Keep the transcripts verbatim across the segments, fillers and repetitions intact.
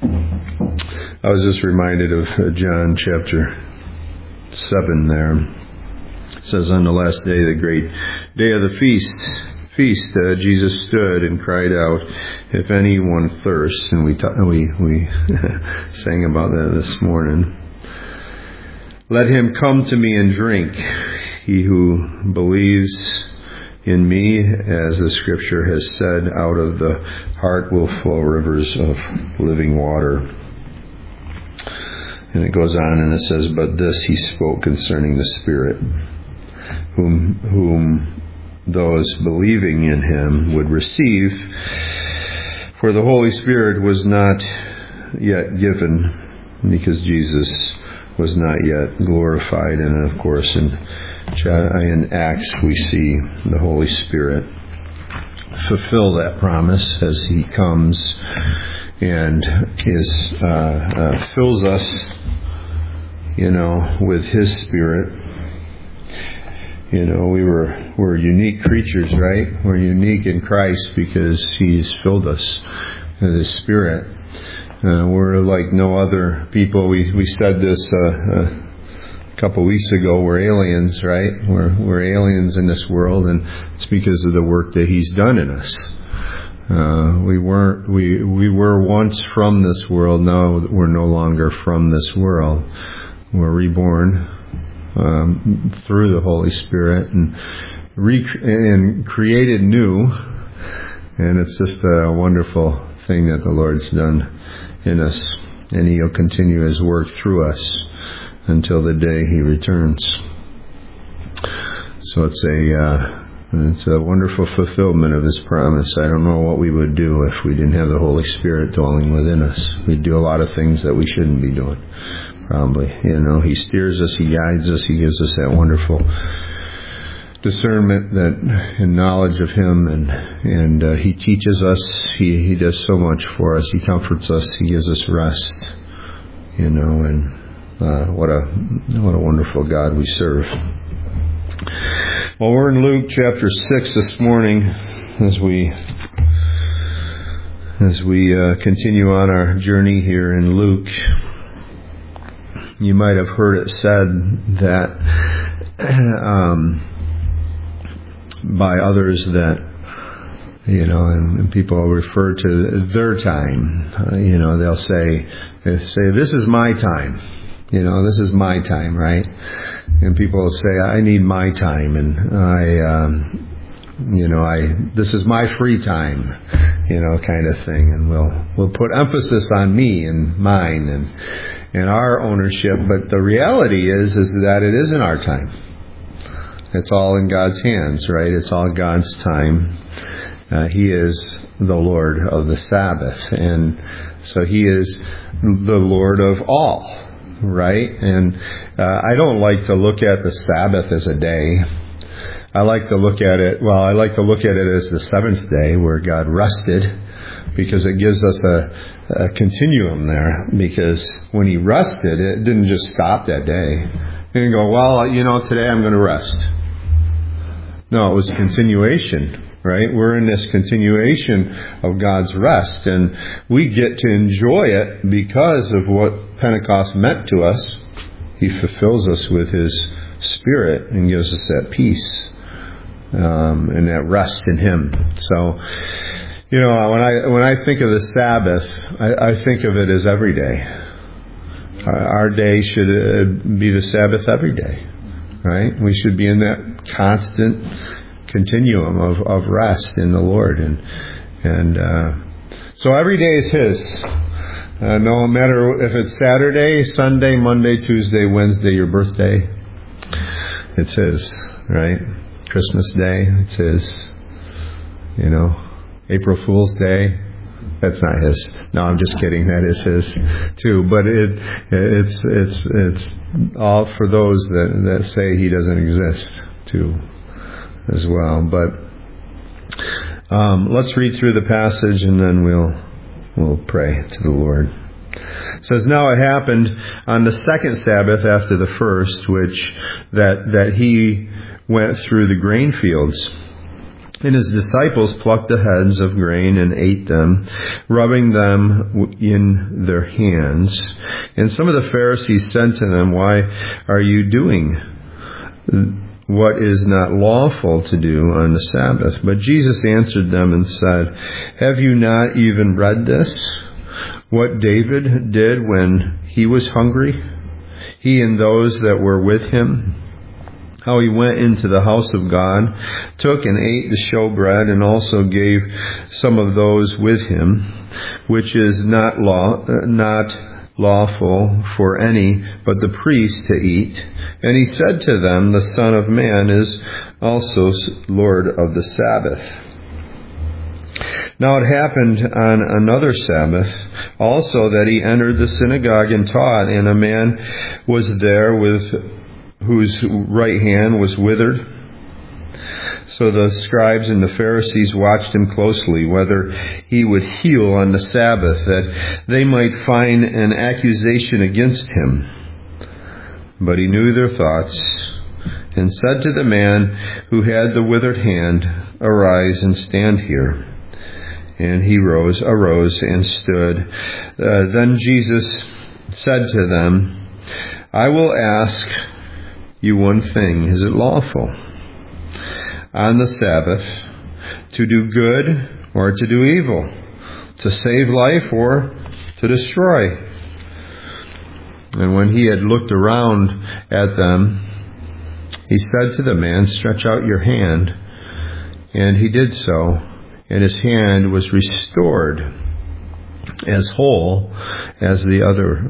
I was just reminded of John chapter seven there. It says, on the last day, the great day of the feast, feast, uh, Jesus stood and cried out, if anyone thirsts, and we, ta- we, we sang about that this morning, let him come to me and drink. He who believes in me, as the scripture has said, out of the heart will flow rivers of living water. And it goes on and it says, but this he spoke concerning the Spirit, whom, whom those believing in him would receive, for the Holy Spirit was not yet given, because Jesus was not yet glorified. And of course in in Acts we see the Holy Spirit fulfill that promise as he comes and is uh, uh, fills us, you know, with his Spirit. You know, we were we're unique creatures, right? We're unique in Christ because he's filled us with his Spirit. Uh, we're like no other people. We we said this uh, uh, a couple weeks ago. We're aliens, right? We're we're aliens in this world, and it's because of the work that he's done in us. Uh, we weren't we we were once from this world. Now we're no longer from this world. We're reborn um, through the Holy Spirit and re- and created new. And it's just a wonderful thing that the Lord's done in us, and he'll continue his work through us until the day he returns. So it's a uh, it's a wonderful fulfillment of his promise. I don't know what we would do if we didn't have the Holy Spirit dwelling within us. We'd do a lot of things that we shouldn't be doing, probably. You know, he steers us, he guides us, he gives us that wonderful discernment that and knowledge of him, and and uh, he teaches us. He he does so much for us. He comforts us. He gives us rest. You know, and uh, what a what a wonderful God we serve. Well, we're in Luke chapter six this morning as we as we uh, continue on our journey here in Luke. You might have heard it said that. Um, by others that, you know, and, and people refer to their time. Uh, you know, they'll say, they say, this is my time. You know, this is my time, right? And people will say, I need my time, and I, um, you know, I, this is my free time, you know, kind of thing. And we'll, we'll put emphasis on me and mine and, and our ownership. But the reality is, is that it isn't our time. It's all in God's hands, right? It's all God's time. Uh, he is the Lord of the Sabbath. And so he is the Lord of all, right? And uh, I don't like to look at the Sabbath as a day. I like to look at it, well, I like to look at it as the seventh day where God rested, because it gives us a, a continuum there. Because when he rested, it didn't just stop that day. He didn't go, well, you know, today I'm going to rest. No, it was a continuation, right? We're in this continuation of God's rest, and we get to enjoy it because of what Pentecost meant to us. He fulfills us with his Spirit and gives us that peace um, and that rest in him. So, you know, when I when I think of the Sabbath, I, I think of it as every day. Our day should be the Sabbath every day. Right? We should be in that constant continuum of, of rest in the Lord. And and uh, so every day is his. Uh, no matter if it's Saturday, Sunday, Monday, Tuesday, Wednesday, your birthday, it's his. Right? Christmas Day, it's his. You know, April Fool's Day, that's not his. No, I'm just kidding. That is his too. But it, it's it's it's all for those that, that say he doesn't exist too, as well. But um, let's read through the passage and then we'll we'll pray to the Lord. It says, now it happened on the second Sabbath after the first, which that that he went through the grain fields. And his disciples plucked the heads of grain and ate them, rubbing them in their hands. And some of the Pharisees said to them, "Why are you doing what is not lawful to do on the Sabbath?" But Jesus answered them and said, "Have you not even read this? What David did when he was hungry, he and those that were with him? How he went into the house of God, took and ate the showbread, and also gave some of those with him, which is not law, not lawful for any but the priest to eat. And he said to them, the Son of Man is also Lord of the Sabbath." Now it happened on another Sabbath also that he entered the synagogue and taught, and a man was there with whose right hand was withered. So the scribes and the Pharisees watched him closely, whether he would heal on the Sabbath, that they might find an accusation against him. But he knew their thoughts, and said to the man who had the withered hand, "Arise and stand here." And he rose, arose and stood. Uh, then Jesus said to them, "I will ask you one thing. Is it lawful on the Sabbath to do good or to do evil, to save life or to destroy?" And when he had looked around at them, he said to the man, "Stretch out your hand." And he did so, and his hand was restored as whole as the other.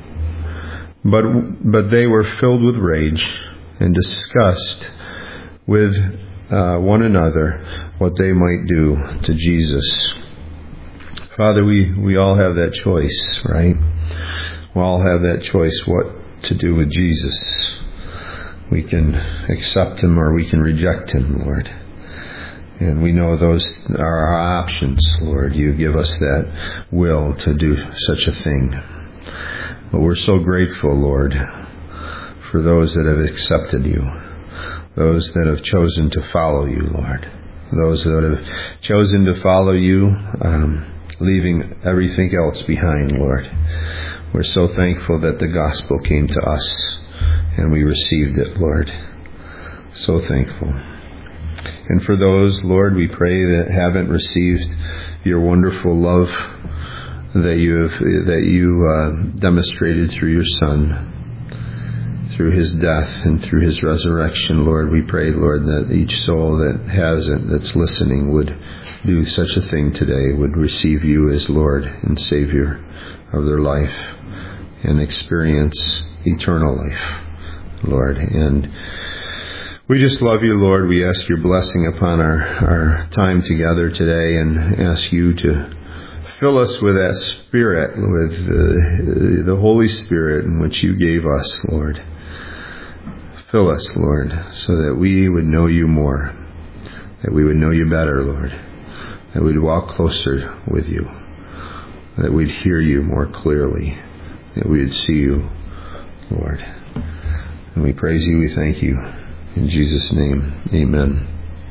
But but they were filled with rage and discussed with uh, one another what they might do to Jesus. Father, we, we all have that choice, right? We all have that choice what to do with Jesus. We can accept him or we can reject him, Lord. And we know those are our options, Lord. You give us that will to do such a thing. But we're so grateful, Lord, for those that have accepted you, those that have chosen to follow you, Lord, those that have chosen to follow you, um, leaving everything else behind, Lord. We're so thankful that the gospel came to us and we received it, Lord. So thankful. And for those, Lord, we pray that haven't received your wonderful love that you have, that you uh, demonstrated through your Son, through his death and through his resurrection, Lord, we pray, Lord, that each soul that has it, that's listening, would do such a thing today, would receive you as Lord and Savior of their life and experience eternal life, Lord. And we just love you, Lord. We ask your blessing upon our, our time together today and ask you to fill us with that Spirit, with uh, the Holy Spirit in which you gave us, Lord. Fill us, Lord, so that we would know you more, that we would know you better, Lord, that we'd walk closer with you, that we'd hear you more clearly, that we would see you, Lord. And we praise you, we thank you. In Jesus' name, amen.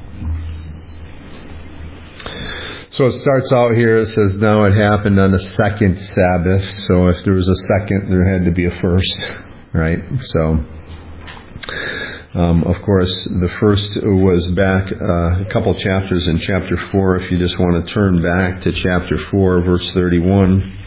So it starts out here, it says, now it happened on the second Sabbath. So if there was a second, there had to be a first, right? So, um, of course, the first was back uh, a couple chapters in chapter four. If you just want to turn back to chapter four, verse thirty-one.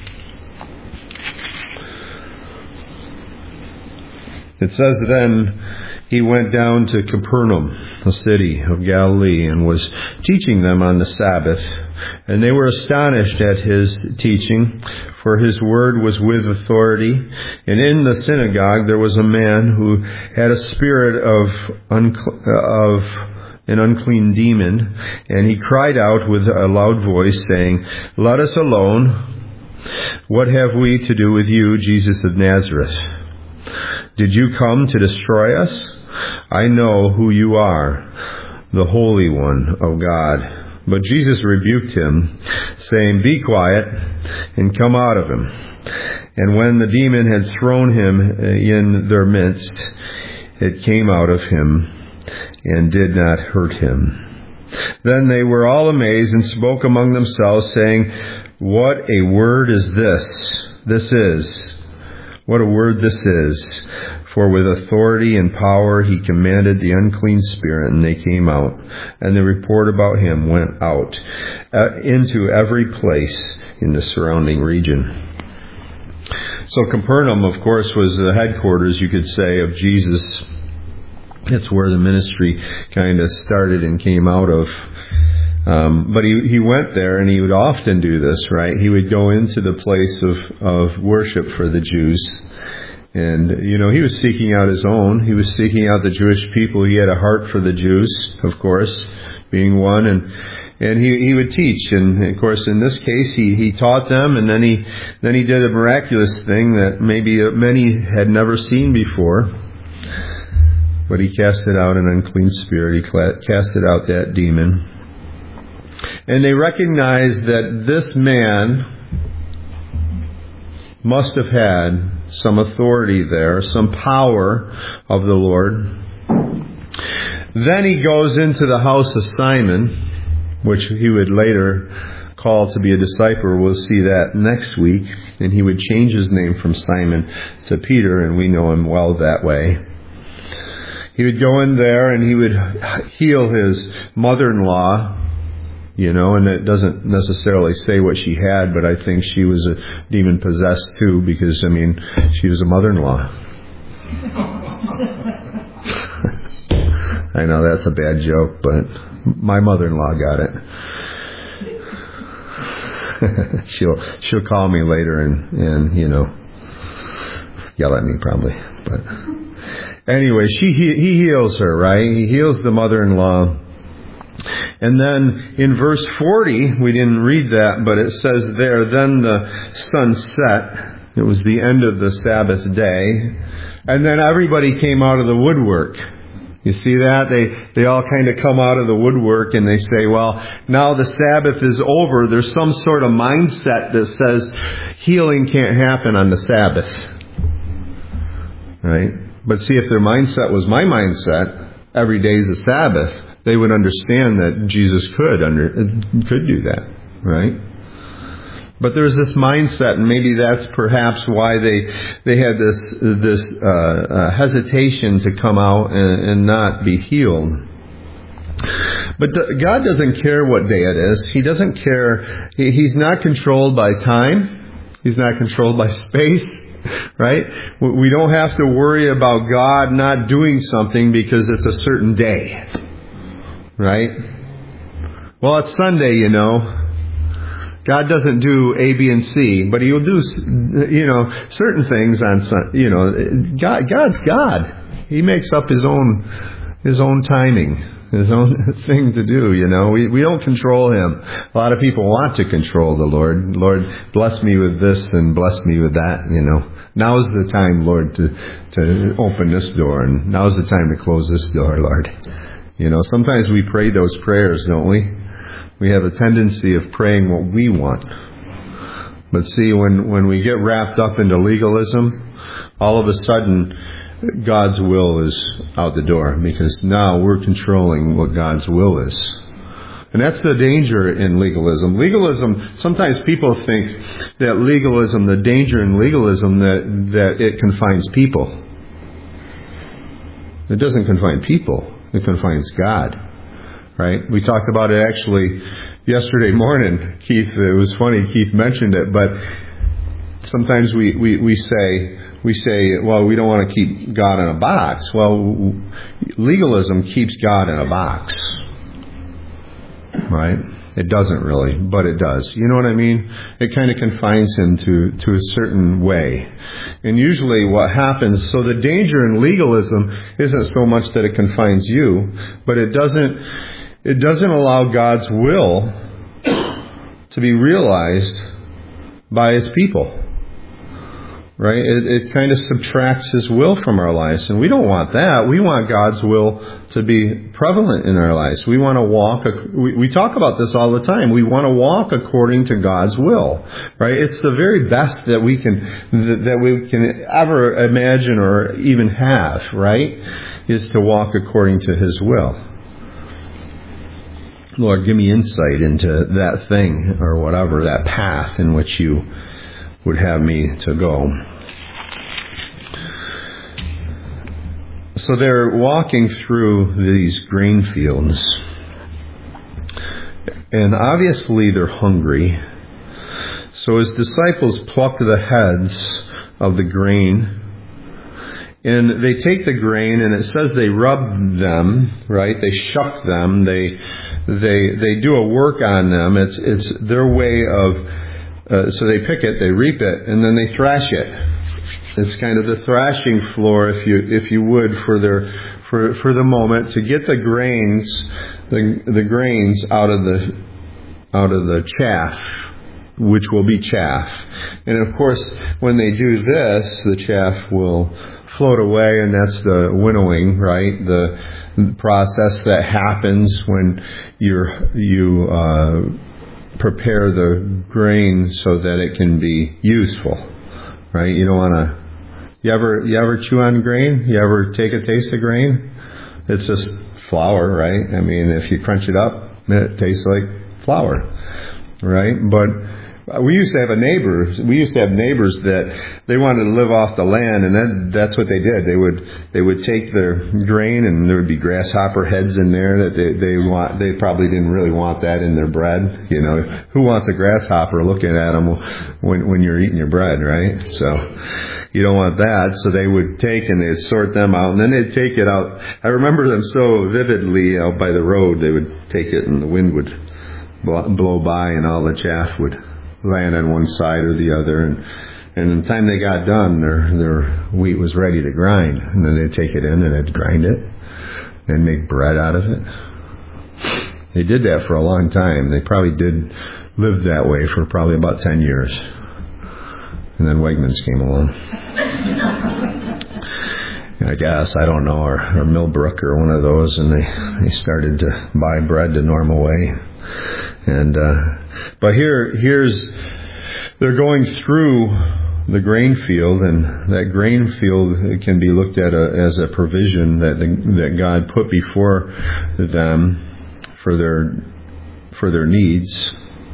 It says, then he went down to Capernaum, a city of Galilee, and was teaching them on the Sabbath. And they were astonished at his teaching, for his word was with authority. And in the synagogue there was a man who had a spirit of, uncle- of an unclean demon, and he cried out with a loud voice, saying, "Let us alone. What have we to do with you, Jesus of Nazareth? Did you come to destroy us? I know who you are, the Holy One of God." But Jesus rebuked him, saying, "Be quiet, and come out of him." And when the demon had thrown him in their midst, it came out of him, and did not hurt him. Then they were all amazed and spoke among themselves, saying, "What a word is this? This is. What a word this is. For with authority and power he commanded the unclean spirit, and they came out. And the report about him went out uh, into every place in the surrounding region." So Capernaum, of course, was the headquarters, you could say, of Jesus. It's where the ministry kind of started and came out of. Um, but he, he went there, and he would often do this, right? He would go into the place of, of worship for the Jews. And, you know, he was seeking out his own. He was seeking out the Jewish people. He had a heart for the Jews, of course, being one. And and he, he would teach. And, of course, in this case, he, he taught them. And then he then he did a miraculous thing that maybe many had never seen before. But he casted out an unclean spirit. He casted out that demon. And they recognized that this man must have had some authority there, some power of the Lord. Then he goes into the house of Simon, which he would later call to be a disciple. We'll see that next week. And he would change his name from Simon to Peter, and we know him well that way. He would go in there and he would heal his mother-in-law. You know, and it doesn't necessarily say what she had, but I think she was a demon-possessed too, because, I mean, she was a mother-in-law. I know that's a bad joke, but my mother-in-law got it. she'll she'll call me later and, and, you know, yell at me probably. But anyway, she he, he heals her, right? He heals the mother-in-law. And then in verse forty, we didn't read that, but it says there, then the sun set. It was the end of the Sabbath day. And then everybody came out of the woodwork. You see that? They they all kind of come out of the woodwork and they say, well, now the Sabbath is over. There's some sort of mindset that says healing can't happen on the Sabbath. Right? But see, if their mindset was my mindset, every day is a Sabbath, they would understand that Jesus could under could do that, right? But there's this mindset, and maybe that's perhaps why they they had this this uh, uh, hesitation to come out and, and not be healed. But God doesn't care what day it is. He doesn't care. He, he's not controlled by time. He's not controlled by space. Right? We don't have to worry about God not doing something because it's a certain day. Right? Well, it's Sunday, you know. God doesn't do A, B, and C, but He'll do, you know, certain things on Sunday. You know, God, God's God. He makes up His own, His own timing, His own thing to do. You know, we we don't control Him. A lot of people want to control the Lord. Lord, bless me with this and bless me with that. You know, now's the time, Lord, to to open this door, and now's the time to close this door, Lord. You know, sometimes we pray those prayers, don't we? We have a tendency of praying what we want. But see, when, when we get wrapped up into legalism, all of a sudden, God's will is out the door. Because now we're controlling what God's will is. And that's the danger in legalism. Legalism, sometimes people think that legalism, the danger in legalism, that, that it confines people. It doesn't confine people. It confines God, right? We talked about it actually yesterday morning. Keith, it was funny, Keith mentioned it, but sometimes we, we, we say, we say, well, we don't want to keep God in a box. Well, legalism keeps God in a box, right? It doesn't really, but it does. You know what I mean? It kind of confines him to, to a certain way. And usually what happens, so the danger in legalism isn't so much that it confines you, but it doesn't, it doesn't allow God's will to be realized by His people. Right? It, it kind of subtracts His will from our lives. And we don't want that. We want God's will to be prevalent in our lives. We want to walk, we, we talk about this all the time. We want to walk according to God's will. Right? It's the very best that we can, that we can ever imagine or even have, right? Is to walk according to His will. Lord, give me insight into that thing or whatever, that path in which you would have me to go. So they're walking through these grain fields. And obviously they're hungry. So his disciples pluck the heads of the grain. And they take the grain, and it says they rub them, right? They shuck them. They they they do a work on them. It's it's their way of. Uh, so they pick it, they reap it, and then they thrash it. It's kind of the thrashing floor, if you if you would, for their for for the moment to get the grains the the grains out of the out of the chaff, which will be chaff. And of course, when they do this, the chaff will float away, and that's the winnowing, right? The, the process that happens when you're, you uh, prepare the grain so that it can be useful, right? You don't want to. You ever you ever chew on grain? You ever take a taste of grain? It's just flour, right? I mean, if you crunch it up, it tastes like flour, right? But we used to have a neighbor. We used to have neighbors that they wanted to live off the land, and that, that's what they did. They would they would take their grain, and there would be grasshopper heads in there that they they want. They probably didn't really want that in their bread. You know, who wants a grasshopper looking at them when when you're eating your bread, right? So you don't want that. So they would take and they'd sort them out, and then they'd take it out. I remember them so vividly out by the road. They would take it, and the wind would blow by, and all the chaff would land on one side or the other, and and in the time they got done, their their wheat was ready to grind, and then they'd take it in and they'd grind it and make bread out of it. They did that for a long time. They probably did live that way for probably about ten years, and then Wegmans came along. I guess, I don't know, or, or Millbrook or one of those, and they they started to buy bread the normal way. And uh, but here, here's they're going through the grain field, and that grain field can be looked at a, as a provision that the, that God put before them for their for their needs.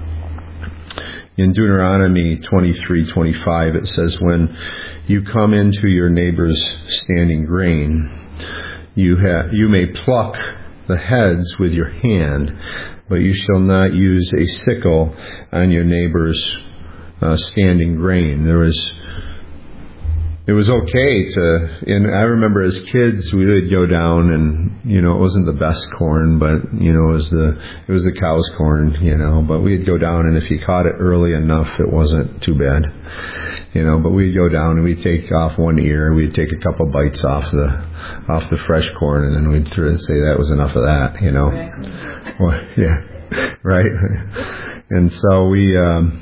In Deuteronomy twenty-three twenty-five, it says, "When you come into your neighbor's standing grain, you ha- you may pluck the heads with your hand, but you shall not use a sickle on your neighbor's uh, standing grain." There was, it was okay to, and I remember as kids we would go down, and you know it wasn't the best corn, but you know it was the it was the cow's corn, you know. But we'd go down, and if you caught it early enough, it wasn't too bad, you know. But we'd go down and we'd take off one ear, we'd take a couple bites off the off the fresh corn, and then we'd say that was enough of that, you know. Well, yeah, right. And so we, um,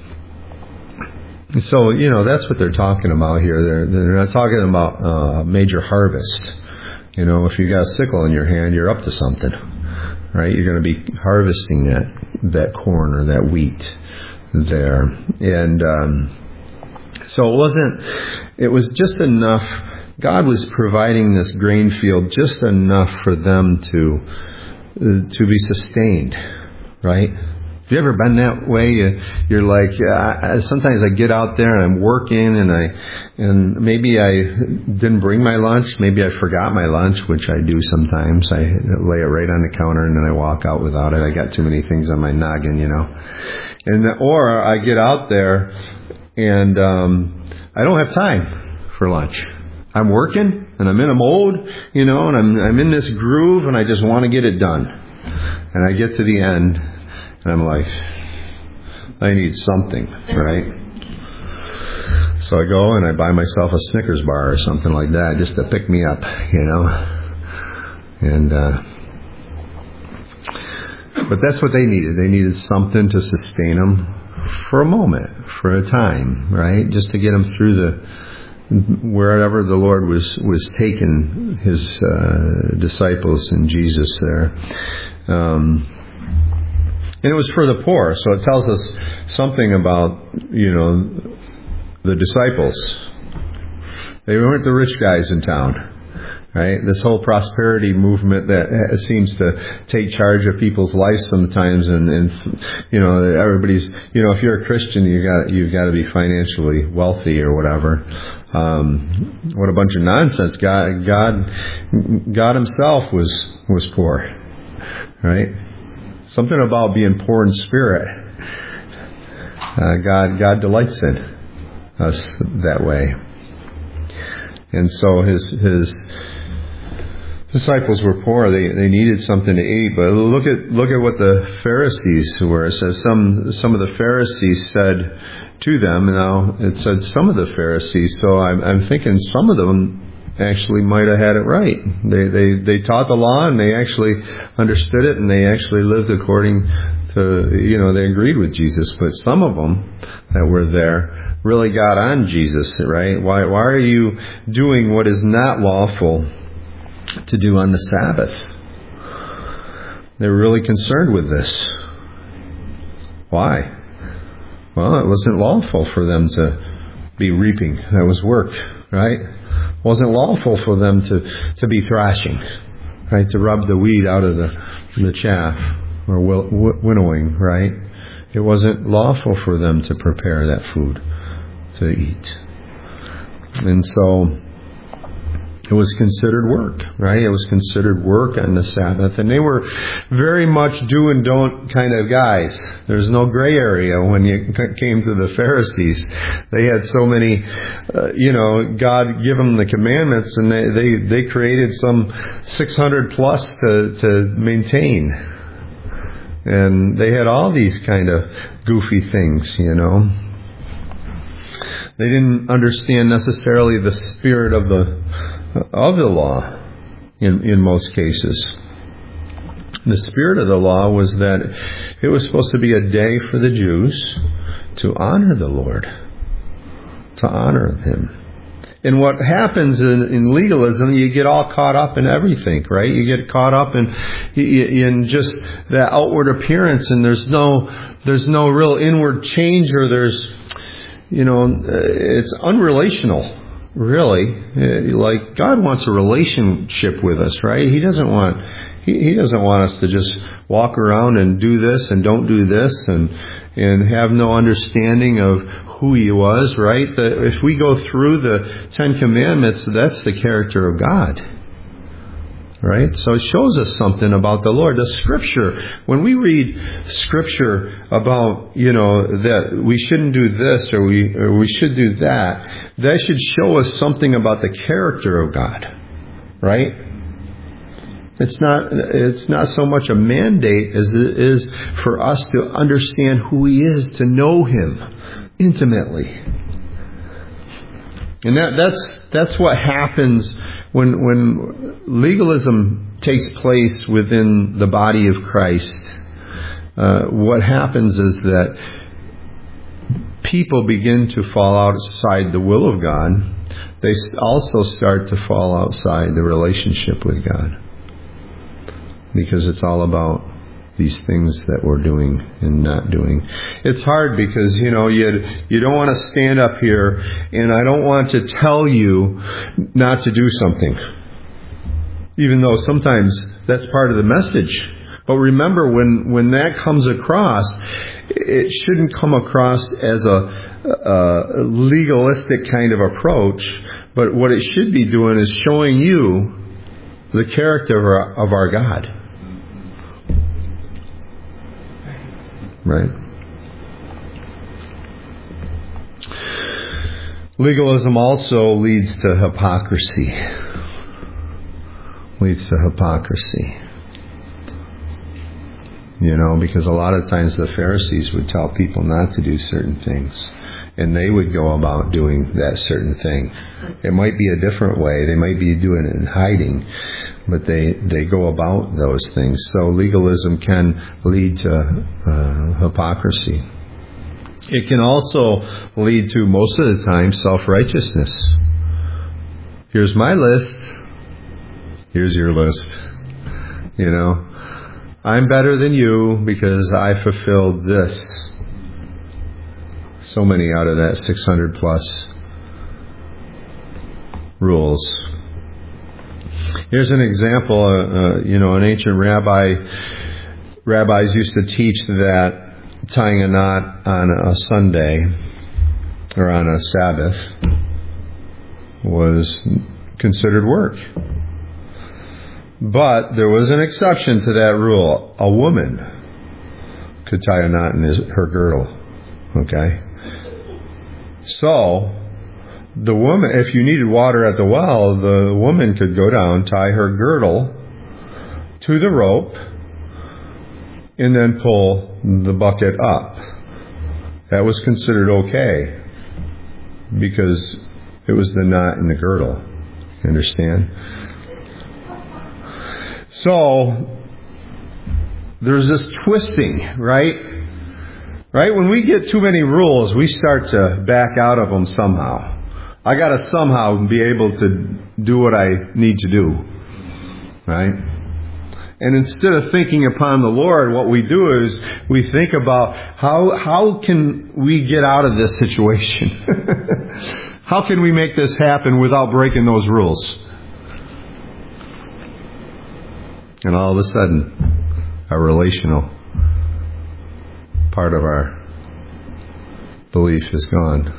so you know, that's what they're talking about here. They're they're not talking about uh, major harvest. You know, if you got a sickle in your hand, you're up to something, right? You're going to be harvesting that that corn or that wheat there, and um, so it wasn't. It was just enough. God was providing this grain field just enough for them to uh, to be sustained, right? Have you ever been that way? You're like, uh, sometimes I get out there and I'm working, and I, and maybe I didn't bring my lunch. Maybe I forgot my lunch, which I do sometimes. I lay it right on the counter and then I walk out without it. I got too many things on my noggin, you know. And or I get out there and um, I don't have time for lunch. I'm working and I'm in a mode, you know, and I'm I'm in this groove, and I just want to get it done. And I get to the end, and I'm like, I need something, right? So I go and I buy myself a Snickers bar or something like that just to pick me up, you know. And uh, but that's what they needed. They needed something to sustain them for a moment, for a time, right? Just to get them through the wherever the Lord was was taking his uh, disciples and Jesus there. Um, and it was for the poor, so it tells us something about, you know, the disciples. They weren't the rich guys in town. Right? This whole prosperity movement that seems to take charge of people's lives sometimes, and, and you know, everybody's, you know, if you're a Christian, you got you've got to be financially wealthy or whatever. Um, what a bunch of nonsense! God, God, God Himself was was poor, right? Something about being poor in spirit. Uh, God, God delights in us that way, and so His His. disciples were poor. They they needed something to eat. But look at look at what the Pharisees were. It says some some of the Pharisees said to them. Now it said some of the Pharisees. So I'm I'm thinking some of them actually might have had it right. They they they taught the law and they actually understood it and they actually lived according to, you know, they agreed with Jesus. But some of them that were there really got on Jesus, right? Why why are you doing what is not lawful to do on the Sabbath? They were really concerned with this. Why? Well, it wasn't lawful for them to be reaping. That was work, right? It wasn't lawful for them to, to be thrashing, right? To rub the weed out of the, the chaff, or winnowing, right? It wasn't lawful for them to prepare that food to eat. And so it was considered work, right? It was considered work on the Sabbath. And they were very much do and don't kind of guys. There's no gray area when you came to the Pharisees. They had so many, uh, you know, God gave them the commandments and they, they, they created some six hundred plus to, to maintain. And they had all these kind of goofy things, you know. They didn't understand necessarily the spirit of the of the law in, in most cases. The spirit of the law was that it was supposed to be a day for the Jews to honor the Lord, to honor Him. And what happens in, in legalism, you get all caught up in everything, right? You get caught up in in just the outward appearance, and there's no there's no real inward change, or there's, you know, it's unrelational. Really, like God wants a relationship with us, right? He doesn't want he, he doesn't want us to just walk around and do this and don't do this and and have no understanding of who He was, right? That if we go through the Ten Commandments, that's the character of God. Right? So it shows us something about the Lord. The Scripture, when we read Scripture about, you know, that we shouldn't do this or we or we should do that, that should show us something about the character of God. Right? It's not it's not so much a mandate as it is for us to understand who He is, to know Him intimately. And that, that's that's what happens when when legalism takes place within the body of Christ. Uh, what happens is that people begin to fall outside the will of God. They also start to fall outside the relationship with God, because it's all about these things that we're doing and not doing. It's hard because, you know, you you don't want to stand up here and I don't want to tell you not to do something, even though sometimes that's part of the message. But remember, when, when that comes across, it shouldn't come across as a, a legalistic kind of approach, but what it should be doing is showing you the character of our, of our God. Right? Legalism also leads to hypocrisy. Leads to hypocrisy. You know, because a lot of times the Pharisees would tell people not to do certain things, and they would go about doing that certain thing. It might be a different way. They might be doing it in hiding, but they, they go about those things. So legalism can lead to uh, hypocrisy. It can also lead to, most of the time, self-righteousness. Here's my list. Here's your list. You know, I'm better than you because I fulfilled this. So many out of that six hundred plus rules. Here's an example. Uh, uh, you know, an ancient rabbi, rabbis used to teach that tying a knot on a Sunday or on a Sabbath was considered work. But there was an exception to that rule. A woman could tie a knot in his, her girdle. Okay? So, the woman, if you needed water at the well, the woman could go down, tie her girdle to the rope, and then pull the bucket up. That was considered okay because it was the knot in the girdle. You understand? So, there's this twisting, right? Right? When we get too many rules, we start to back out of them somehow. I got to somehow be able to do what I need to do. Right? And instead of thinking upon the Lord, what we do is we think about how how can we get out of this situation? How can we make this happen without breaking those rules? And all of a sudden, our relational part of our belief is gone.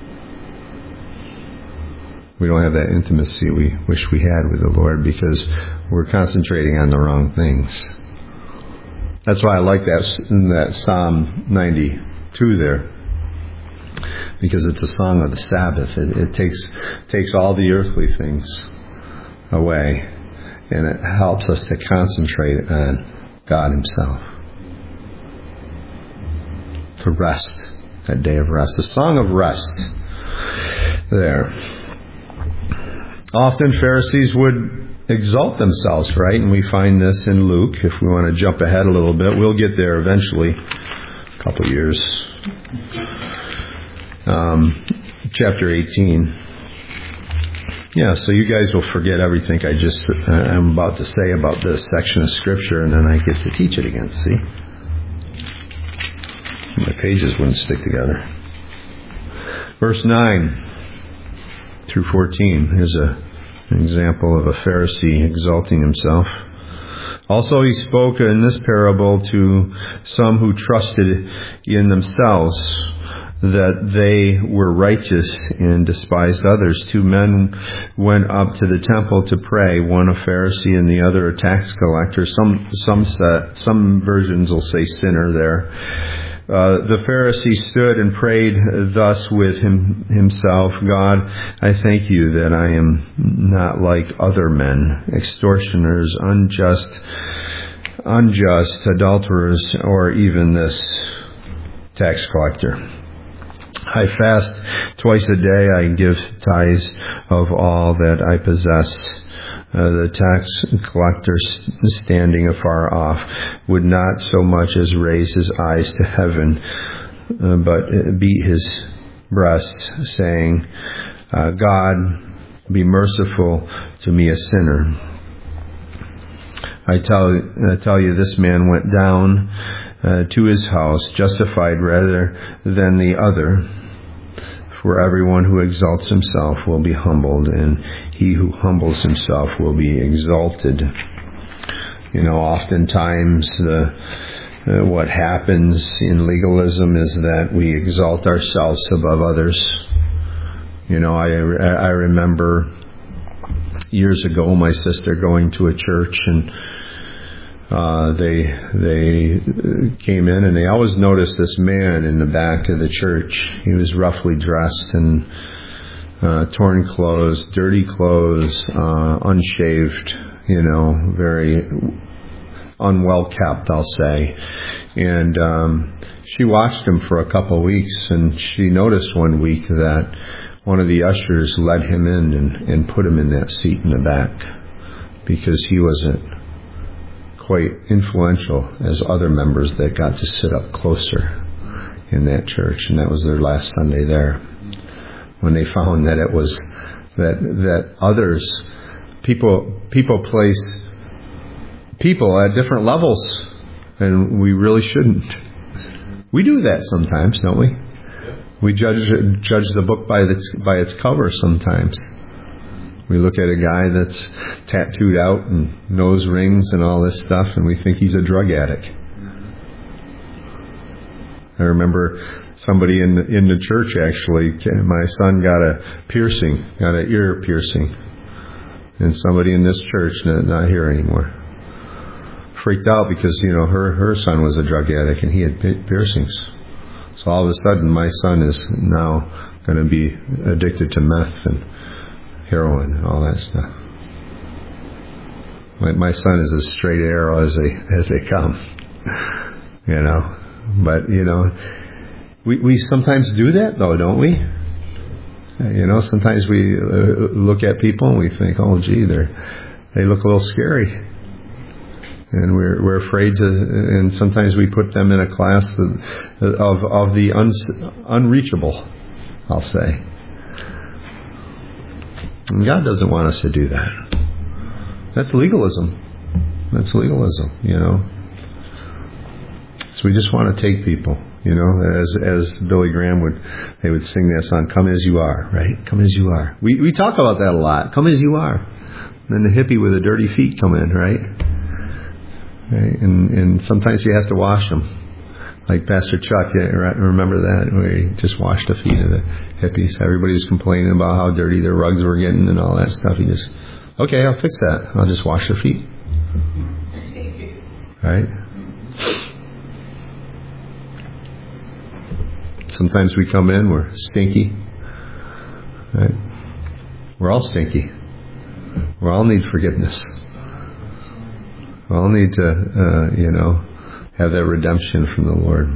We don't have that intimacy we wish we had with the Lord because we're concentrating on the wrong things. That's why I like that that Psalm ninety-two there, because it's a song of the Sabbath. It, it takes takes all the earthly things away, and it helps us to concentrate on God Himself. To rest, that day of rest, a song of rest there. Often Pharisees would exalt themselves, right? And we find this in Luke. If we want to jump ahead a little bit, we'll get there eventually. A couple years. Um, chapter eighteen. Yeah, so you guys will forget everything I just uh, I'm about to say about this section of Scripture, and then I get to teach it again. See? My pages wouldn't stick together. Verse nine through fourteen. Here's a, an example of a Pharisee exalting himself. Also he spoke in this parable to some who trusted in themselves that they were righteous and despised others. Two men went up to the temple to pray, one a Pharisee and the other a tax collector. Some some set, some versions will say sinner there. Uh, the Pharisee stood and prayed thus with him, himself, God, I thank you that I am not like other men, extortioners, unjust, unjust, adulterers, or even this tax collector. I fast twice a day. I give tithes of all that I possess. Uh, the tax collector, standing afar off, would not so much as raise his eyes to heaven, uh, but beat his breast, saying, uh, God, be merciful to me, a sinner. I tell, I tell you, this man went down uh, to his house, justified rather than the other. For everyone who exalts himself will be humbled, and he who humbles himself will be exalted. You know, oftentimes the, uh, what happens in legalism is that we exalt ourselves above others. You know, I, I remember years ago my sister going to a church, and Uh, they they came in, and they always noticed this man in the back of the church. He was roughly dressed in uh, torn clothes, dirty clothes, uh, unshaved, you know, very unwell kept, I'll say. And um, she watched him for a couple of weeks, and she noticed one week that one of the ushers led him in and, and put him in that seat in the back because he wasn't quite influential as other members that got to sit up closer in that church, and that was their last Sunday there. When they found that it was that that others, people people place people at different levels, and we really shouldn't. We do that sometimes, don't we? We judge judge the book by its by its cover sometimes. We look at a guy that's tattooed out and nose rings and all this stuff, and we think he's a drug addict. I remember somebody in the, in the church, actually, my son got a piercing, got an ear piercing. And somebody in this church, not, not here anymore, freaked out because, you know, her, her son was a drug addict and he had piercings. So all of a sudden, my son is now going to be addicted to meth and heroin and all that stuff. My, my son is as straight arrow as they as they come, you know. But you know, we we sometimes do that though, don't we? You know, sometimes we uh, look at people and we think, oh, gee, they're they look a little scary, and we're we're afraid to. And sometimes we put them in a class of of, of the un, unreachable, I'll say. And God doesn't want us to do that. That's legalism. That's legalism, you know. So we just want to take people, you know, as as Billy Graham would, they would sing that song, "Come as you are," right? Come as you are. We we talk about that a lot. Come as you are. And then the hippie with the dirty feet come in, right? Right? And and sometimes you have to wash them. Like Pastor Chuck, remember that? Where he just washed the feet of the hippies. Everybody was complaining about how dirty their rugs were getting and all that stuff. He just, okay, I'll fix that. I'll just wash their feet. Right? Sometimes we come in, we're stinky. Right? We're all stinky. We all need forgiveness. We all need to, uh, you know, have that redemption from the Lord.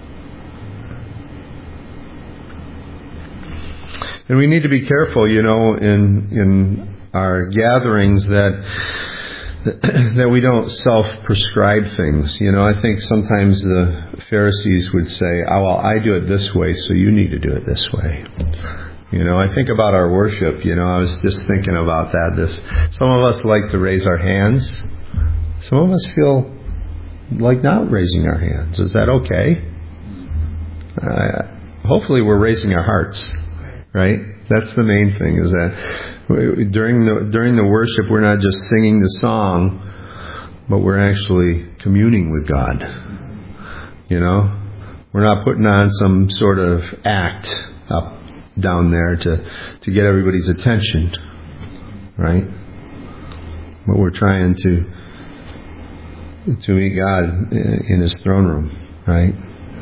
And we need to be careful, you know, in in our gatherings that that we don't self-prescribe things. You know, I think sometimes the Pharisees would say, oh, well, I do it this way, so you need to do it this way. You know, I think about our worship, you know, I was just thinking about that. This, some of us like to raise our hands. Some of us feel like not raising our hands. Is that okay? Uh, hopefully we're raising our hearts, right? That's the main thing, is that during the during the worship we're not just singing the song, but we're actually communing with God. You know? We're not putting on some sort of act up down there to, to get everybody's attention, right? But we're trying to to meet God in His throne room, right?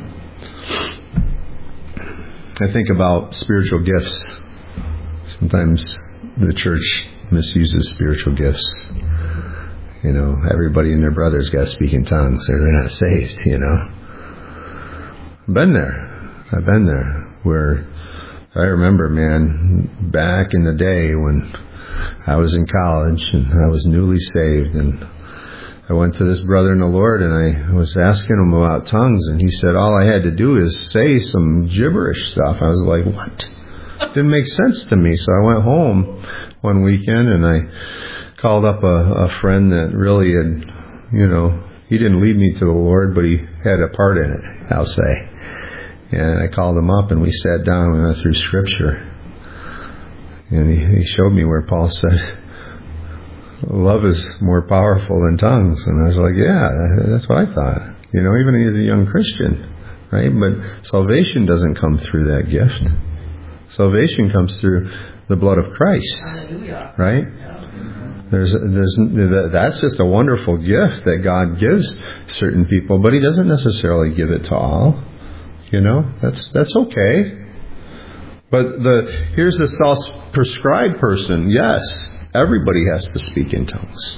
I think about spiritual gifts. Sometimes the church misuses spiritual gifts. You know, everybody and their brother's got to speak in tongues, or they're not saved, you know. I've been there. I've been there. Where I remember, man, back in the day when I was in college and I was newly saved, and I went to this brother in the Lord and I was asking him about tongues, and he said all I had to do is say some gibberish stuff. I was like, what? It didn't make sense to me. So I went home one weekend and I called up a, a friend that really had, you know, he didn't lead me to the Lord, but he had a part in it, I'll say. And I called him up and we sat down and we went through Scripture. And he, he showed me where Paul said, love is more powerful than tongues. And I was like, yeah, that's what I thought. You know, even as a young Christian, right? But salvation doesn't come through that gift. Salvation comes through the blood of Christ, right? There's, there's, that's just a wonderful gift that God gives certain people, but He doesn't necessarily give it to all. You know, that's that's okay. But the here's the self-prescribed person. Yes, everybody has to speak in tongues.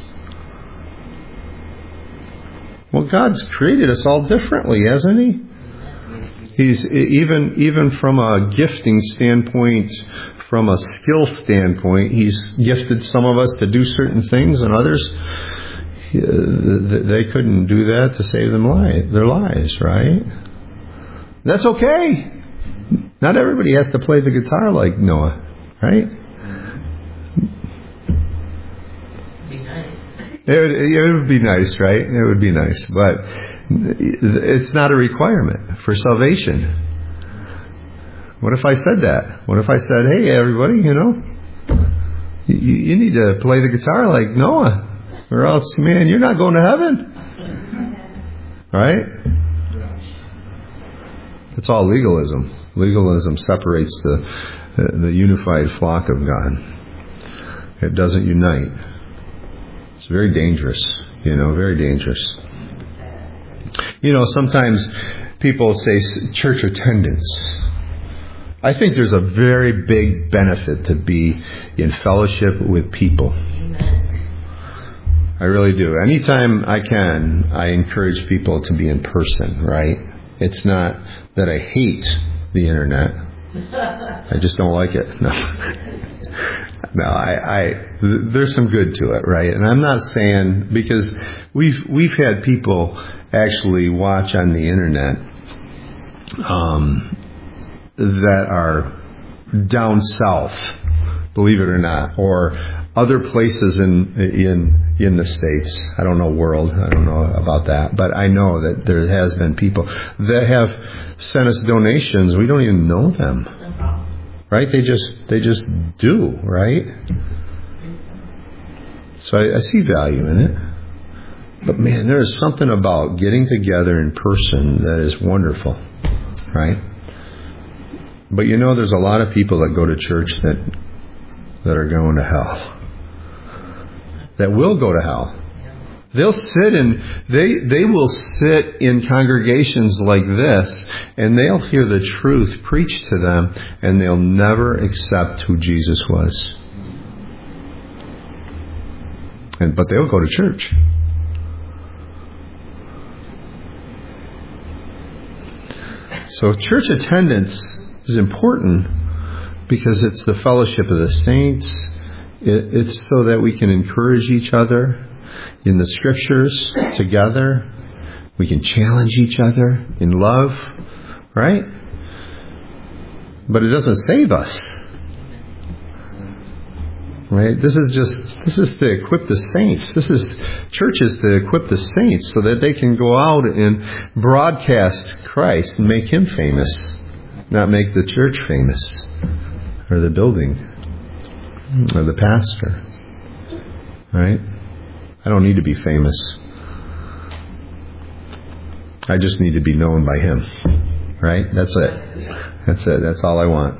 Well, God's created us all differently, hasn't He? He's even even from a gifting standpoint, from a skill standpoint, He's gifted some of us to do certain things, and others they couldn't do that to save them li- their lives, right? That's okay. Not everybody has to play the guitar like Noah, right? Be nice. It would, it would be nice, right? It would be nice, but it's not a requirement for salvation. What if I said that? What if I said, hey, everybody, you know, You, you need to play the guitar like Noah, or else, man, you're not going to heaven. Right? It's all legalism. Legalism separates the, the the unified flock of God. It doesn't unite. It's very dangerous. You know, very dangerous. You know, sometimes people say church attendance. I think there's a very big benefit to be in fellowship with people. I really do. Anytime I can, I encourage people to be in person, right? It's not that I hate the internet. I just don't like it. No, no. I, I there's some good to it, right? And I'm not saying, because we've we've had people actually watch on the internet um, that are down south, believe it or not, or other places in in in the States. I don't know world. I don't know about that, but I know that there has been people that have sent us donations. We don't even know them, right? They just they just do, right? So I, I see value in it. But man, there is something about getting together in person that is wonderful, right? But you know, there's a lot of people that go to church that that are going to hell. That will go to hell. They'll sit in, they, they will sit in congregations like this, and they'll hear the truth preached to them, and they'll never accept who Jesus was. And, but they'll go to church. So church attendance is important because it's the fellowship of the saints. It, it's so that we can encourage each other in the Scriptures together. We can challenge each other in love, right? But it doesn't save us, right? This is just this is to equip the saints. This is churches to equip the saints so that they can go out and broadcast Christ and make Him famous, not make the church famous or the building or the pastor, right? I don't need to be famous. I just need to be known by Him, right? That's it. That's it. That's all I want.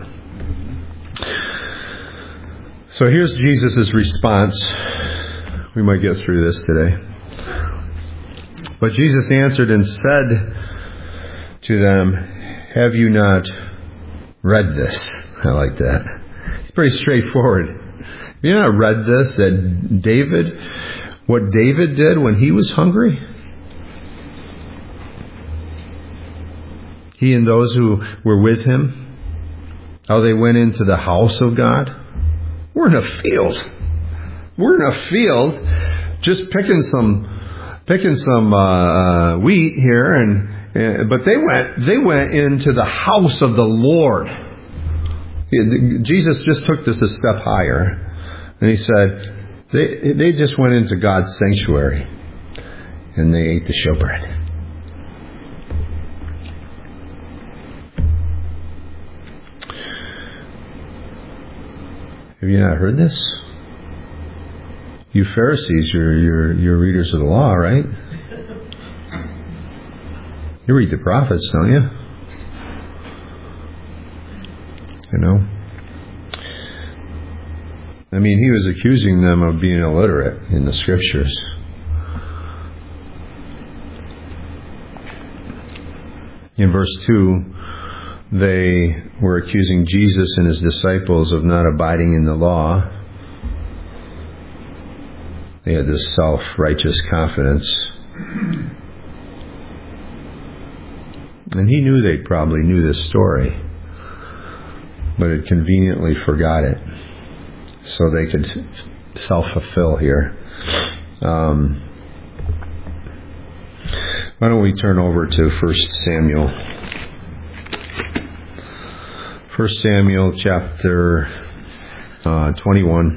So here's Jesus' response. We might get through this today. But Jesus answered and said to them, "Have you not read this?" I like that. It's pretty straightforward. Have you not read this, that David, what David did when he was hungry? He and those who were with him, how they went into the house of God. We're in a field. We're in a field just picking some picking some uh, wheat here, and uh, but they went they went into the house of the Lord. Jesus just took this a step higher. And He said, they they just went into God's sanctuary and they ate the showbread. Have you not heard this? You Pharisees, you're, you're, you're readers of the law, right? You read the prophets, don't you? You know? I mean, He was accusing them of being illiterate in the Scriptures. In verse two, they were accusing Jesus and His disciples of not abiding in the law. They had this self-righteous confidence. And He knew they probably knew this story, but had conveniently forgot it so they could self-fulfill here. Um, why don't we turn over to First Samuel. First Samuel chapter uh, twenty-one.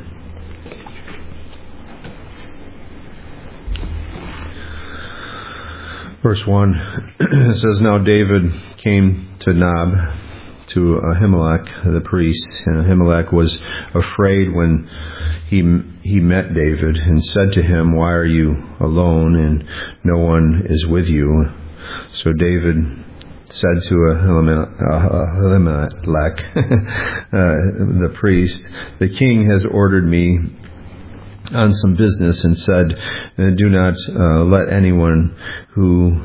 Verse one, it says, "Now David came to Nob, to Ahimelech, the priest. And Ahimelech was afraid when he he met David and said to him, "Why are you alone and no one is with you?" So David said to Ahimelech, uh, the priest, "The king has ordered me on some business and said, do not uh, let anyone who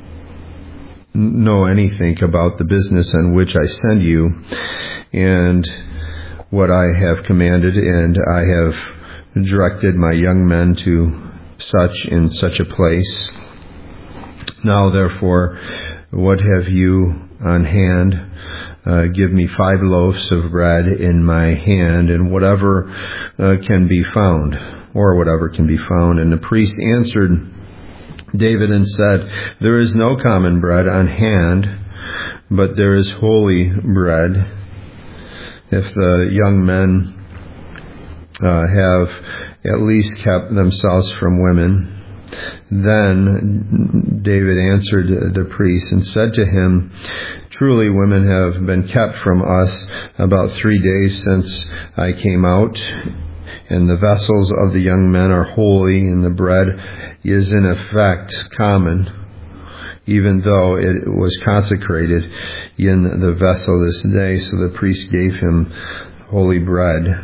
know anything about the business on which I send you and what I have commanded, and I have directed my young men to such in such a place. Now therefore, what have you on hand? Uh, give me five loaves of bread in my hand, and whatever uh, can be found, or whatever can be found." And the priest answered David and said, "There is no common bread on hand, but there is holy bread. If the young men uh, have at least kept themselves from women." Then David answered the priest and said to him, "Truly women have been kept from us about three days since I came out, and the vessels of the young men are holy, and the bread is in effect common, even though it was consecrated in the vessel this day." So the priest gave him holy bread,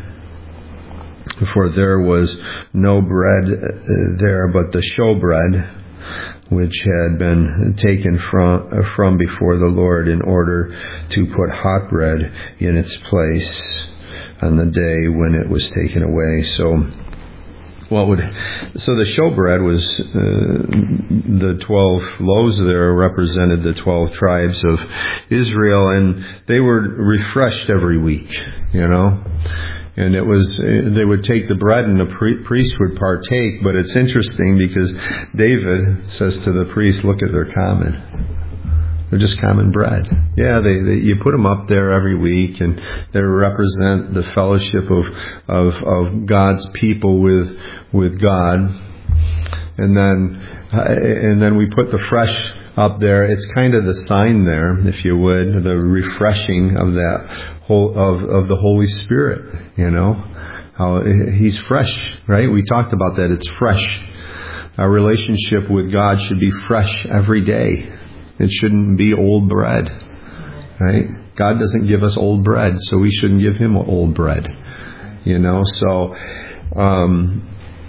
for there was no bread there but the showbread, which had been taken from from before the Lord in order to put hot bread in its place on the day when it was taken away. So what would so the showbread was uh, the twelve loaves there represented the twelve tribes of Israel, and they were refreshed every week, you know. And it was, they would take the bread and the priest would partake. But it's interesting because David says to the priest, "Look at their common. They're just common bread." Yeah, they, they you put them up there every week, and they represent the fellowship of of, of God's people with with God. And then and then we put the fresh up there. It's kind of the sign there, if you would, the refreshing of that whole of of the Holy Spirit. You know, how He's fresh, right? We talked about that. It's fresh. Our relationship with God should be fresh every day. It shouldn't be old bread, right? God doesn't give us old bread, so we shouldn't give Him old bread. You know, so. Um,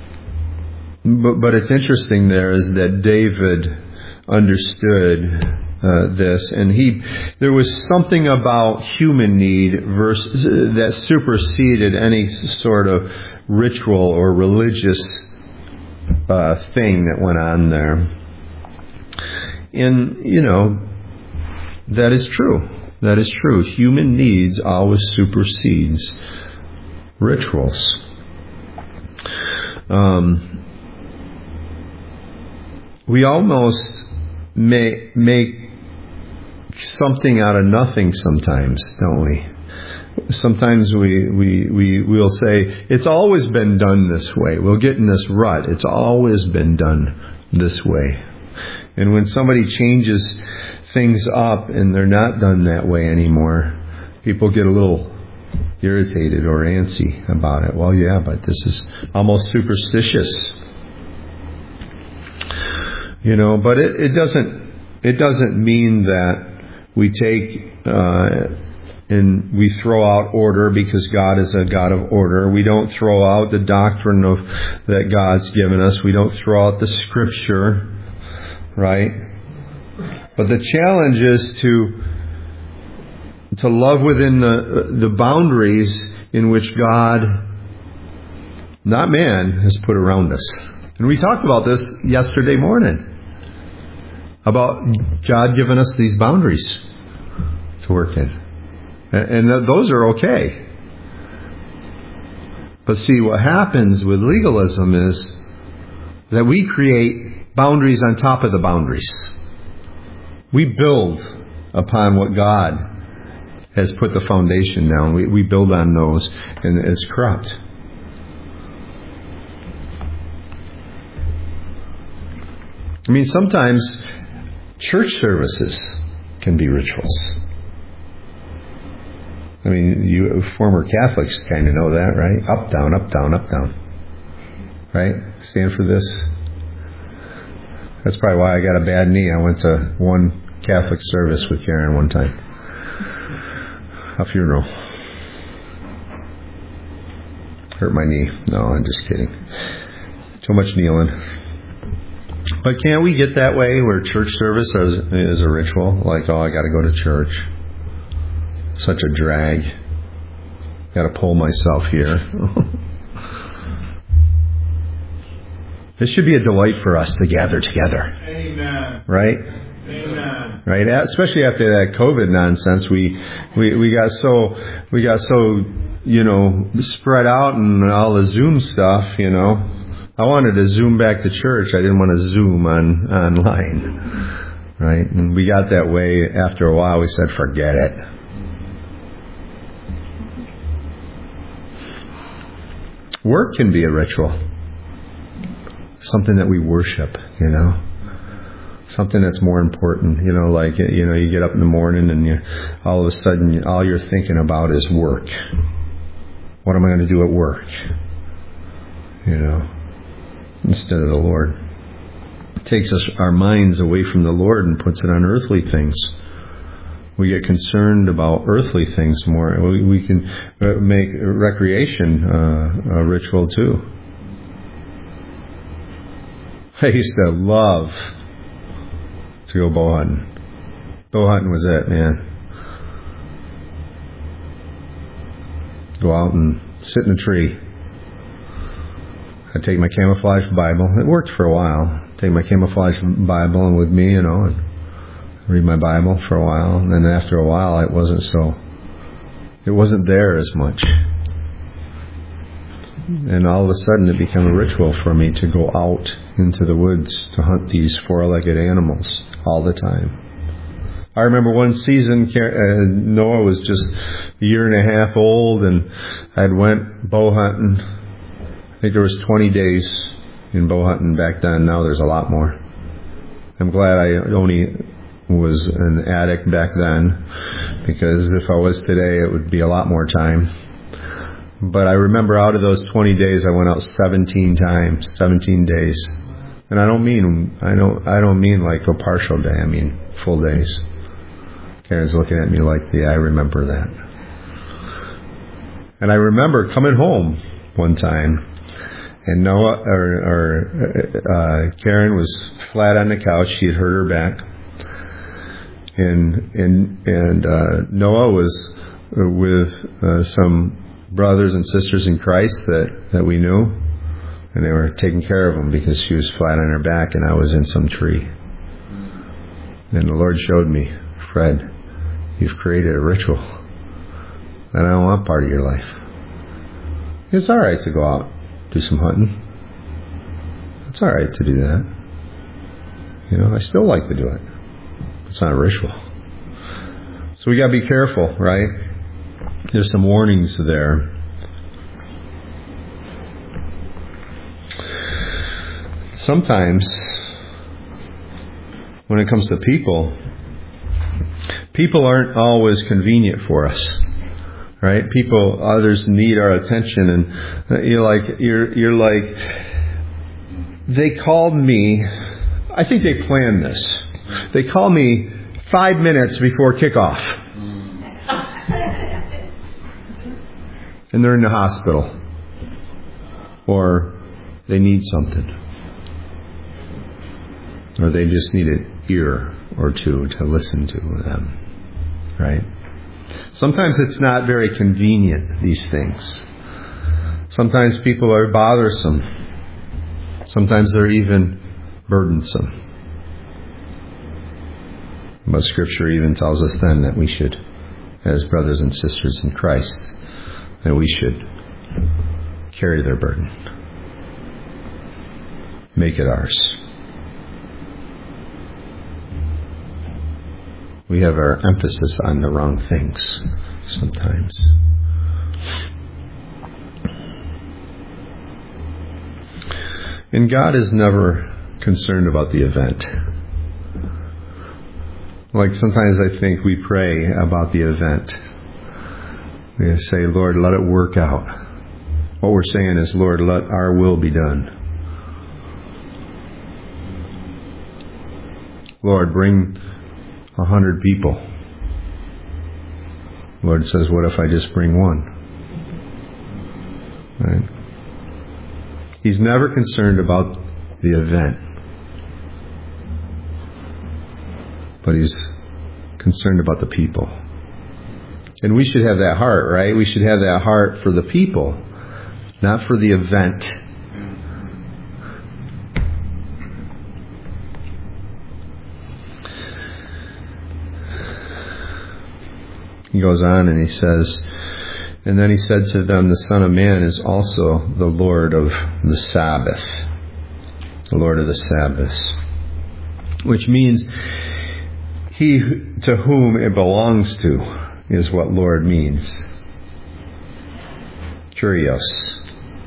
but but it's interesting there is that David understood uh, this, and he there was something about human need versus, that superseded any sort of ritual or religious uh, thing that went on there. And you know, that is true. That is true. Human needs always supersedes rituals. Um, we almost may make something out of nothing sometimes, don't we? Sometimes we, we, we, we'll say, it's always been done this way. We'll get in this rut. It's always been done this way. And when somebody changes things up and they're not done that way anymore, people get a little irritated or antsy about it. Well, yeah, but this is almost superstitious. You know, but it, it doesn't it doesn't mean that we take uh, and we throw out order, because God is a God of order. We don't throw out the doctrine of that God's given us. We don't throw out the Scripture, right? But the challenge is to to love within the the boundaries in which God, not man, has put around us. And we talked about this yesterday morning, about God giving us these boundaries to work in. And those are okay. But see, what happens with legalism is that we create boundaries on top of the boundaries. We build upon what God has put the foundation down. We, we build on those, and it's corrupt. I mean, sometimes church services can be rituals. I mean, you former Catholics kind of know that, right? Up, down, up, down, up, down. Right? Stand for this. That's probably why I got a bad knee. I went to one Catholic service with Karen one time. A funeral. Hurt my knee. No, I'm just kidding. Too much kneeling. But can't we get that way where church service is, is a ritual? Like, oh, I got to go to church. Such a drag. Got to pull myself here. This should be a delight for us to gather together. Amen. Right? Amen. Right? Especially after that COVID nonsense, we we we got so we got so you know spread out and all the Zoom stuff. You know, I wanted to Zoom back to church. I didn't want to Zoom on online. Right? And we got that way. After a while, we said, forget it. Work can be a ritual. Something that we worship, you know. Something that's more important, you know, like, you know, you get up in the morning and you, all of a sudden, all you're thinking about is work. What am I going to do at work? You know, instead of the Lord. It takes us our minds away from the Lord and puts it on earthly things. We get concerned about earthly things more. We, we can make recreation uh, a ritual too. I used to love to go bow hunting. Bow hunting was it, man. Go out and sit in a tree. I'd take my camouflage Bible. It worked for a while. Take my camouflage Bible and with me, you know, and read my Bible for a while. And then after a while, it wasn't so, it wasn't there as much. And all of a sudden it became a ritual for me to go out into the woods to hunt these four-legged animals all the time. I remember one season, uh, Noah was just a year and a half old, and I had went bow hunting. I think there was twenty days in bow hunting back then. Now there's a lot more. I'm glad I only was an addict back then, because if I was today, it would be a lot more time. But I remember out of those twenty days, I went out seventeen times, seventeen days. And I don't mean, I don't, I don't mean like a partial day. I mean full days. Karen's looking at me like, yeah, I remember that. And I remember coming home one time, and Noah, or, or uh, Karen was flat on the couch. She had hurt her back. And, and, and uh, Noah was with uh, some brothers and sisters in Christ that, that we knew, and they were taking care of him because she was flat on her back and I was in some tree. And the Lord showed me, Fred, you've created a ritual that I don't want part of your life. It's alright to go out, do some hunting. It's alright to do that. You know, I still like to do it. It's not a ritual. So we got to be careful, right? There's some warnings there. Sometimes, when it comes to people, people aren't always convenient for us, right? People, others need our attention, and you're like, you're, you're like, they called me. I think they planned this. They called me five minutes before kickoff. And they're in the hospital. Or they need something. Or they just need an ear or two to listen to them. Right? Sometimes it's not very convenient, these things. Sometimes people are bothersome. Sometimes they're even burdensome. But Scripture even tells us then that we should, as brothers and sisters in Christ, that we should carry their burden. Make it ours. We have our emphasis on the wrong things sometimes. And God is never concerned about the event. Like sometimes I think we pray about the event. We say, Lord, let it work out. What we're saying is, Lord, let our will be done. Lord, bring a hundred people. Lord says, what if I just bring one? Right? He's never concerned about the event, but He's concerned about the people. And we should have that heart, right? We should have that heart for the people, not for the event. He goes on and he says, and then he said to them, the Son of Man is also the Lord of the Sabbath. The Lord of the Sabbath. Which means he to whom it belongs to is what Lord means. Kurios.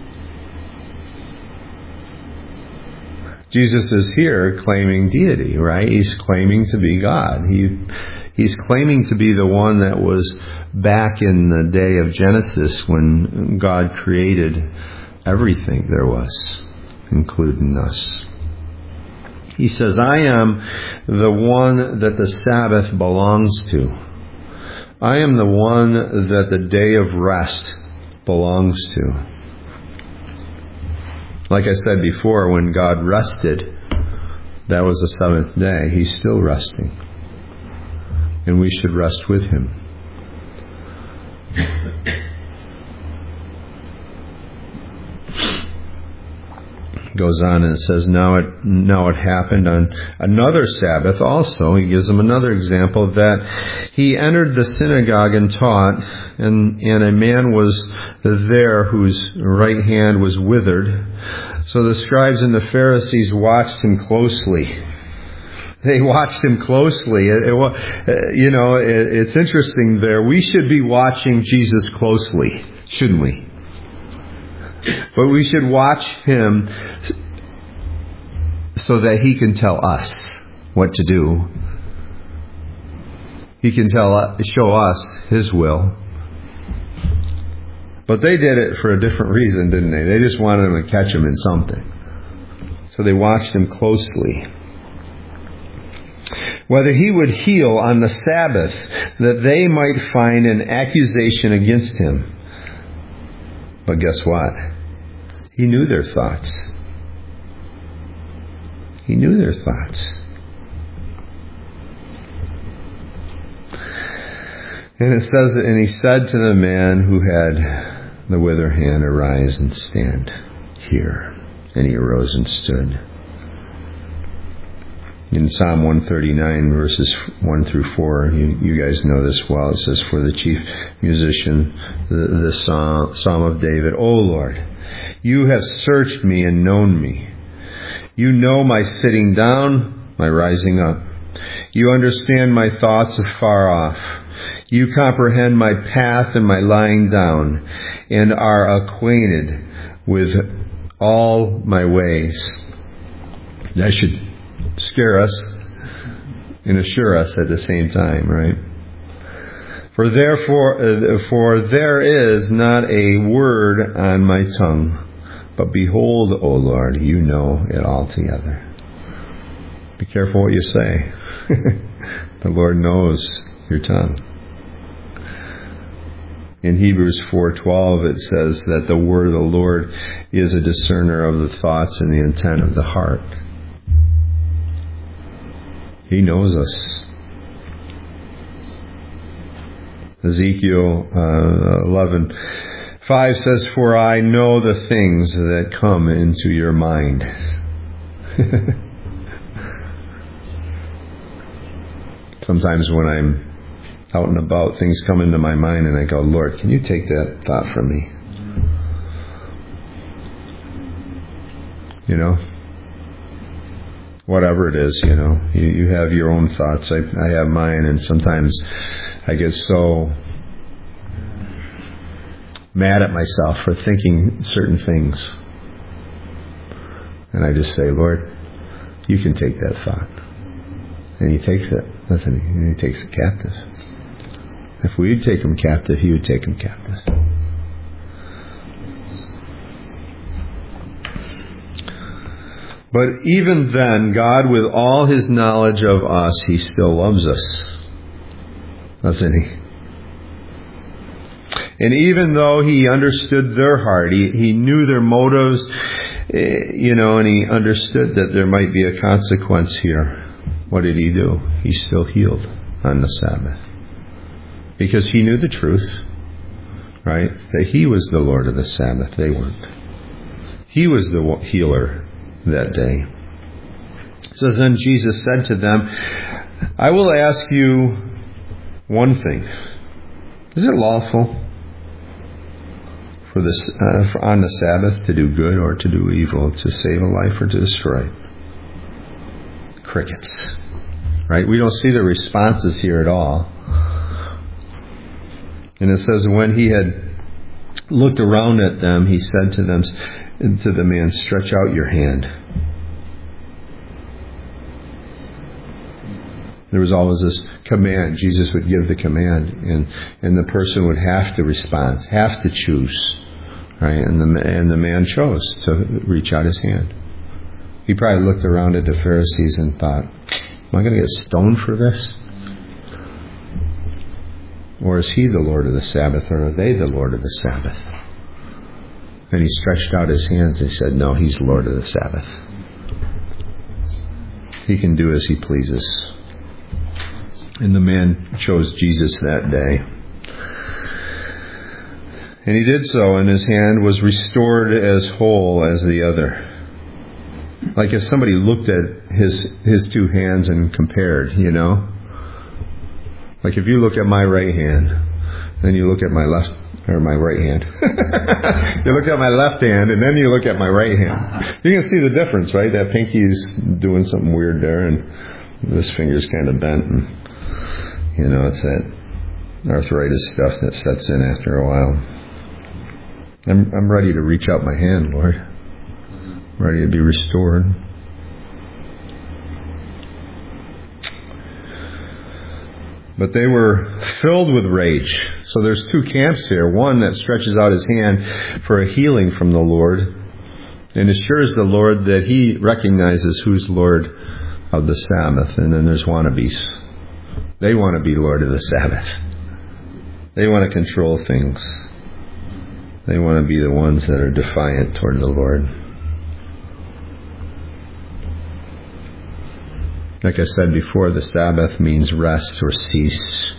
Jesus is here claiming deity, right? He's claiming to be God. He He's claiming to be the one that was back in the day of Genesis when God created everything there was, including us. He says, I am the one that the Sabbath belongs to. I am the one that the day of rest belongs to. Like I said before, when God rested, that was the seventh day. He's still resting. And we should rest with Him. Goes on and it says, now it, now it happened on another Sabbath also. He gives them another example of that. He entered the synagogue and taught, and, and a man was there whose right hand was withered. So the scribes and the Pharisees watched him closely. They watched him closely. It, it, you know, it, it's interesting there. We should be watching Jesus closely, shouldn't we? But we should watch Him so that He can tell us what to do. He can tell, show us His will. But they did it for a different reason, didn't they? They just wanted Him to catch Him in something. So they watched Him closely. Whether He would heal on the Sabbath, that they might find an accusation against Him. But guess what? He knew their thoughts. He knew their thoughts. And it says, and He said to the man who had the withered hand, arise and stand here. And he arose and stood. In Psalm one thirty-nine, verses one through four, you, you guys know this well. It says, for the chief musician, the, the psalm, psalm of David, O Lord, you have searched me and known me. You know my sitting down, my rising up. You understand my thoughts afar off. You comprehend my path and my lying down, and are acquainted with all my ways. That should scare us and assure us at the same time, right? For therefore, uh, for there is not a word on my tongue, but behold, O Lord, you know it altogether. Be careful what you say. The Lord knows your tongue. In Hebrews four twelve, it says that the word of the Lord is a discerner of the thoughts and the intent of the heart. He knows us. Ezekiel uh, eleven five says, for I know the things that come into your mind. Sometimes when I'm out and about, things come into my mind and I go, Lord, can you take that thought from me? You know? Whatever it is, you know, you, you have your own thoughts. I, I have mine, and sometimes I get so mad at myself for thinking certain things. And I just say, Lord, you can take that thought. And He takes it, doesn't He? And He takes it captive. If we would take him captive, he would take him captive. But even then, God, with all his knowledge of us, he still loves us. Doesn't he? And even though he understood their heart, he, he knew their motives, you know, and he understood that there might be a consequence here. What did he do? He still healed on the Sabbath. Because he knew the truth, right? That he was the Lord of the Sabbath. They weren't. He was the healer that day. It says, then Jesus said to them, I will ask you one thing. Is it lawful for this uh, for on the Sabbath to do good or to do evil, to save a life or to destroy? Crickets. Right? We don't see the responses here at all. And it says, when he had looked around at them, he said to them, to the man, stretch out your hand. There was always this command. Jesus would give the command, and, and the person would have to respond, have to choose. Right? And the, and the man chose to reach out his hand. He probably looked around at the Pharisees and thought, am I going to get stoned for this? Or is he the Lord of the Sabbath, or are they the Lord of the Sabbath? And he stretched out his hands and said, no, he's Lord of the Sabbath. He can do as he pleases. And the man chose Jesus that day. And he did so, and his hand was restored as whole as the other. Like if somebody looked at his his two hands and compared, you know. Like if you look at my right hand, then you look at my left, or my right hand. You look at my left hand, and then you look at my right hand. You can see the difference, right? That pinky's doing something weird there, and this finger's kind of bent. And, you know, it's that arthritis stuff that sets in after a while. I'm I'm ready to reach out my hand, Lord. I'm ready to be restored. But they were filled with rage. So there's two camps here. One that stretches out his hand for a healing from the Lord and assures the Lord that he recognizes who's Lord of the Sabbath. And then there's wannabes. They want to be Lord of the Sabbath. They want to control things. They want to be the ones that are defiant toward the Lord. Like I said before, the Sabbath means rest or cease.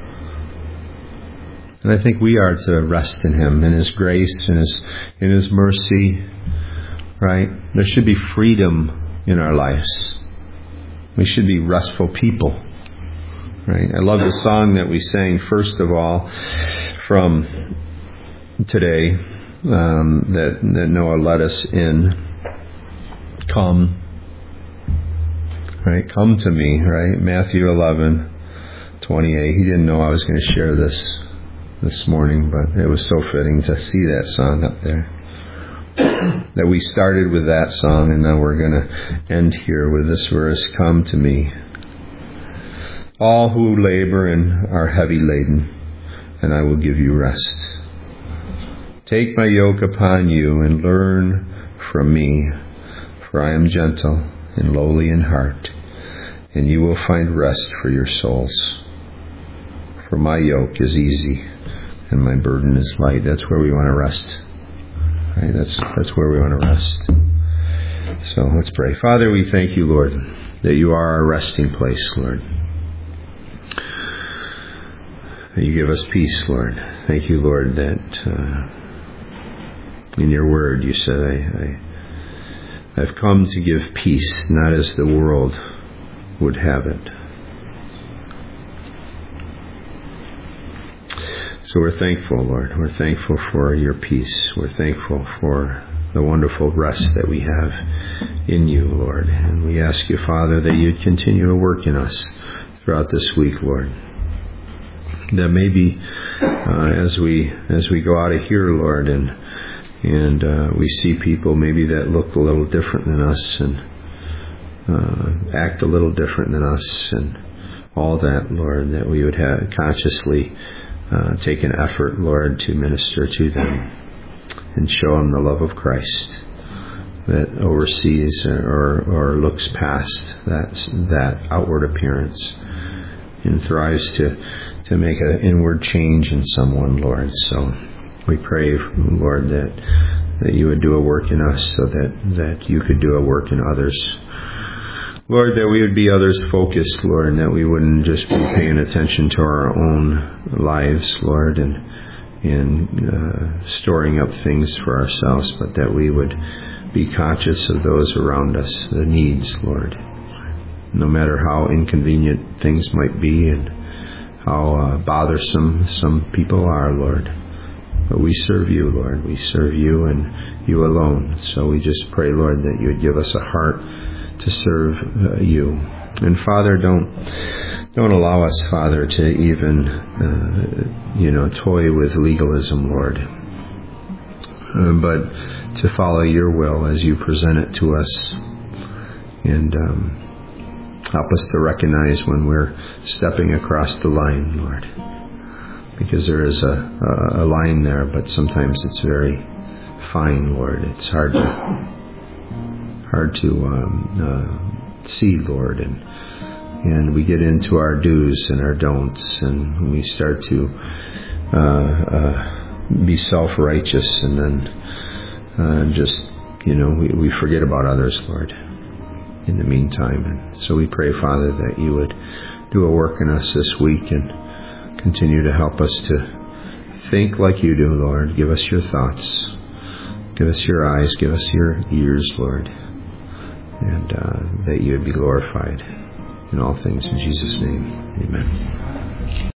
And I think we are to rest in him, in his grace, in his, in his mercy. Right? There should be freedom in our lives. We should be restful people. Right? I love the song that we sang first of all from today, um, that, that Noah led us in. Come. Right, come to me, right? Matthew eleven twenty-eight. He didn't know I was going to share this this morning, but it was so fitting to see that song up there. That we started with that song, and now we're going to end here with this verse, come to me, all who labor and are heavy laden, and I will give you rest. Take my yoke upon you and learn from me, for I am gentle and lowly in heart, and you will find rest for your souls. For my yoke is easy and my burden is light. That's where we want to rest. Right? That's that's where we want to rest. So let's pray. Father, we thank you, Lord, that you are our resting place, Lord. That you give us peace, Lord. Thank you, Lord, that uh, in your word you said, I, I I've come to give peace, not as the world would have it. So we're thankful, Lord. We're thankful for your peace. We're thankful for the wonderful rest that we have in you, Lord. And we ask you, Father, that you'd continue to work in us throughout this week, Lord. That maybe uh, as we as we go out of here, Lord, and And uh, we see people maybe that look a little different than us and uh, act a little different than us and all that, Lord, that we would have consciously uh, take an effort, Lord, to minister to them and show them the love of Christ that oversees or, or looks past that that outward appearance and thrives to, to make an inward change in someone, Lord. So we pray, Lord, that, that you would do a work in us so that, that you could do a work in others. Lord, that we would be others focused, Lord, and that we wouldn't just be paying attention to our own lives, Lord, and and uh, storing up things for ourselves, but that we would be conscious of those around us, the needs, Lord, no matter how inconvenient things might be and how uh, bothersome some people are, Lord. But we serve you, Lord. We serve you and you alone. So we just pray, Lord, that you would give us a heart to serve uh, you. And Father, don't don't allow us, Father, to even uh, you know toy with legalism, Lord, uh, but to follow your will as you present it to us, and um, help us to recognize when we're stepping across the line, Lord, because there is a, a, a line there, but sometimes it's very fine, Lord. It's hard to hard to um, uh, see, Lord, and and we get into our do's and our don'ts, and we start to uh, uh, be self-righteous, and then uh, just, you know, we, we forget about others, Lord, in the meantime. And so we pray, Father, that you would do a work in us this week and continue to help us to think like you do, Lord. Give us your thoughts. Give us your eyes. Give us your ears, Lord. And uh, that you would be glorified in all things. In Jesus' name, amen.